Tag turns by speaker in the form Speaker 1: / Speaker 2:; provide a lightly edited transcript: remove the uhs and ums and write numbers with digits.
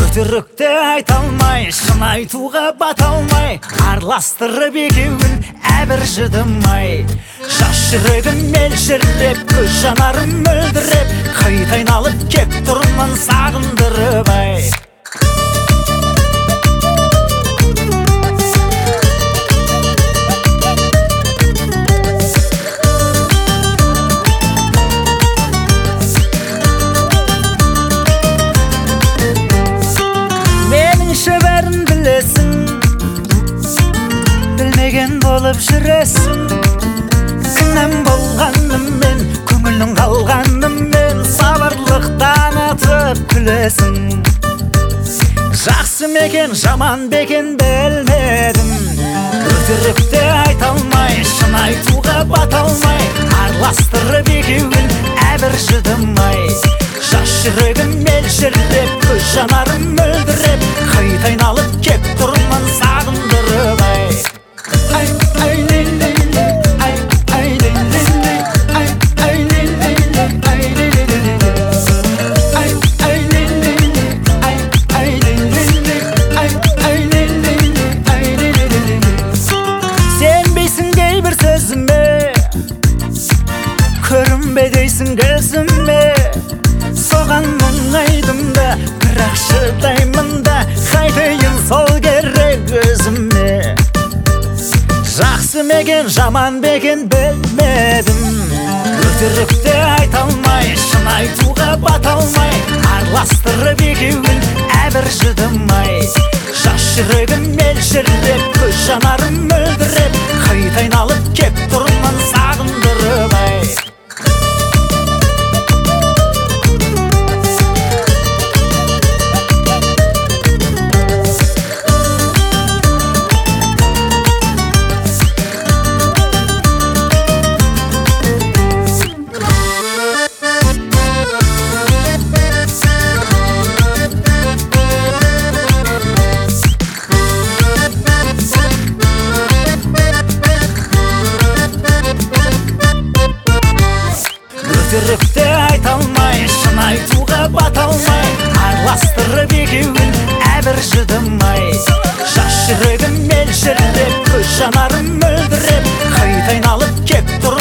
Speaker 1: өтірікті айта алмай, шын айтуға бата алмай, араластырып екеуін әбір жыдымай. Жас жүрегім мелшіреп, көз жанарым мөлдіреп, қайта айналып кеп тұрмын сағындырып ай. Бәрін білесің, білмеген болып жүресің. Кінәм болғаныммен, көңілің қалғаныммен, сабырлықтан атып күлесің. Жақсы мекен, жаман бекен білмедім. Өтірікті айта алмай, шын айтуға бата алмай, араластырып екеуін әбір жыдымай. Жас жүрегім мелшіреп, көз жанарым мөлдіреп, қайта айналып кеп тұрмын сағындырып ай. Ай, ай, лей-лей-лей, ай, ай, лей-лей-лей, ай, ай, лей-лей-лей, ай, лей-лей-лей, ай, ай, лей-лей-лей, ай, ай, лей-лей-лей, ай, ай, лей-лей-лей, ай, лей-лей-лей. Сенбейсің кейбір сөзіме, көрінбе дейсің көзіме. Соған мұңайдым да, бірақ шыдаймын да, қайтайын сол керек өзіме. Жақсы мекен, жаман бекен білмедім. Өтірікті айта алмай, шын айтуға бата алмай, араластырып екеуін әбір жыдымай. Жас жүрегім мелшіреп, көз жанарым мөлдіреп, қайта айналып кеп тұрмын сағындырып ай. Өтірікті айта алмай, шын айтуға бата алмай, араластырып екеуін әбір жыдымай. Жас жүрегім мелшіреп, көз жанарым мөлдіреп, қайта айналып кеп тұр